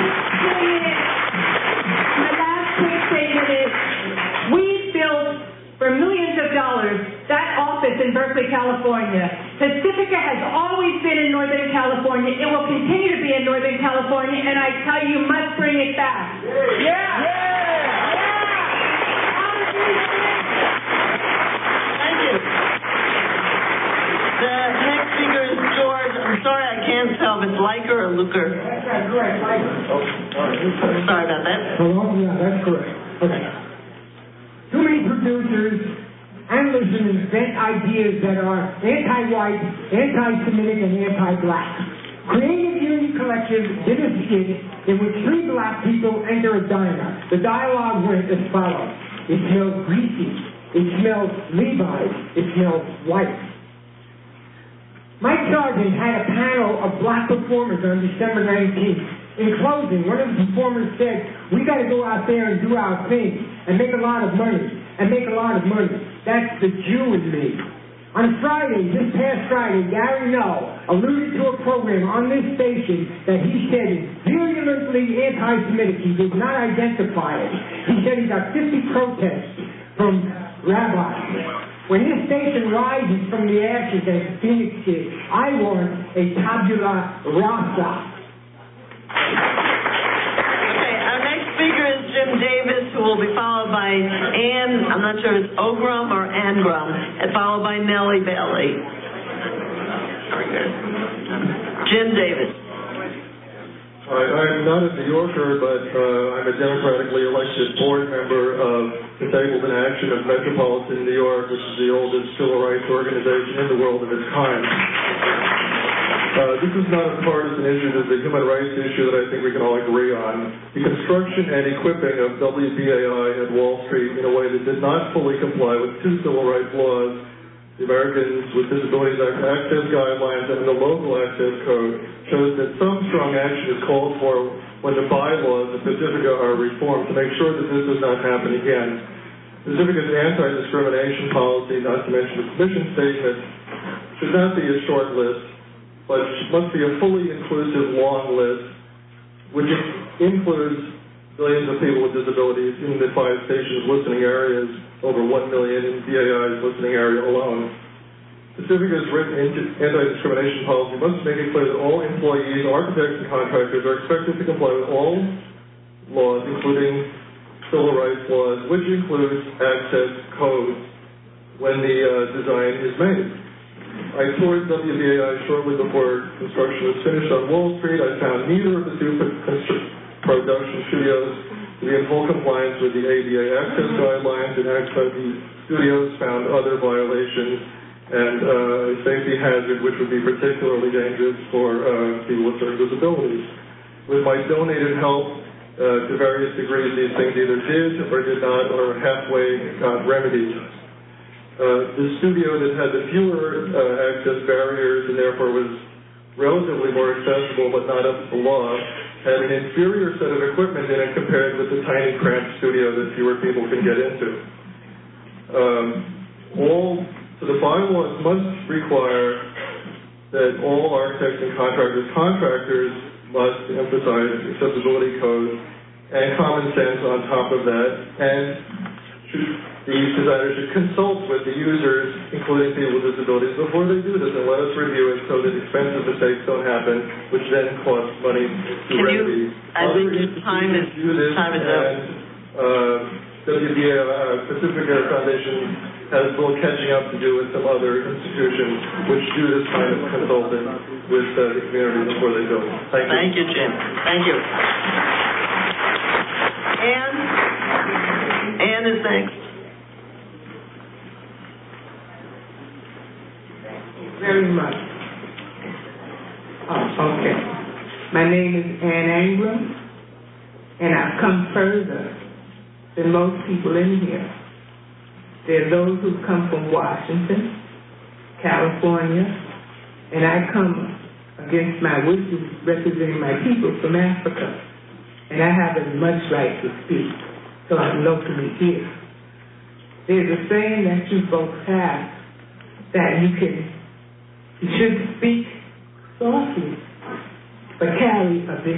quick statement is, we built for millions of dollars that office in Berkeley, California. Pacifica has always been in Northern California. It will continue to be in Northern California, and I tell you, must bring it back. Thank you. The next speaker is George. I'm sorry, I can't tell if it's Liker or Luker. That's correct, Liker. Sorry about that. Hello? Yeah, that's correct. Okay. Too many producers, analysts, invent ideas that are anti-white, anti-Semitic, and anti-black. Creative Unity Collective did a skit in which 3 black people enter a diner. The dialogue went as follows. It smells greasy. It smells Levi's. It smells white. Mike Sargent had a panel of black performers on December 19th. In closing, one of the performers said, we got to go out there and do our thing and make a lot of money. That's the Jew in me. On Friday, this past Friday, Gary Null alluded to a program on this station that he said is virulently anti-Semitic. He did not identify it. He said he got 50 protests from rabbis. When this station rises from the ashes as Phoenix did, I want a tabula rasa. Okay, our next speaker is Jim Davis, who will be followed by Ann, I'm not sure if it's Ogram or Angrum, and followed by Nellie Bailey. Jim Davis. I'm not a New Yorker, but I'm a democratically elected board member of Disabled in Action of Metropolitan New York, which is the oldest civil rights organization in the world of its kind. This is not a partisan issue. This is a human rights issue that I think we can all agree on. The construction and equipping of WBAI at Wall Street in a way that did not fully comply with 2 civil rights laws, the Americans with Disabilities Act Access Guidelines and the Local Access Code, shows that some strong action is called for when the bylaws of Pacifica are reformed to make sure that this does not happen again. Pacifica's anti-discrimination policy, not to mention its mission statement, should not be a short list, but must be a fully inclusive long list, which includes millions of people with disabilities in the 5 stations listening areas, over 1 million in BAI's listening area alone. Pacifica's written anti-discrimination policy must make it clear that all employees, architects, and contractors are expected to comply with all laws, including civil rights laws, which includes access codes when the design is made. I toured WBAI shortly before construction was finished on Wall Street. I found neither of the 2 production studios to be in full compliance with the ADA access guidelines, and actually the studios found other violations and safety hazard, which would be particularly dangerous for people with certain disabilities. With my donated help to various degrees, these things either did or did not, or halfway got remedied. The studio that had the fewer access barriers and therefore was relatively more accessible but not up to the law had an inferior set of equipment in it compared with the tiny cramped studio that fewer people can get into. So the bylaws must require that all architects and contractors must emphasize accessibility codes and common sense on top of that, and the designers should consult with the users, including people with disabilities, before they do this, and let us review it so that expensive mistakes don't happen, which then cost money to remedy. I think your time is up. WBA Pacifica Foundation has a little catching up to do with some other institutions which do this kind of consulting with the community before they build. Thank you. Thank you, Jim. Thank you. Ann is next. Very much. Okay. My name is Ann Angrum, and I've come further than most people in here. There are those who come from Washington, California, and I come against my wishes representing my people from Africa. And I have as much right to speak, so I'm locally here. There's a saying that you folks have that you should speak softly, but carry a big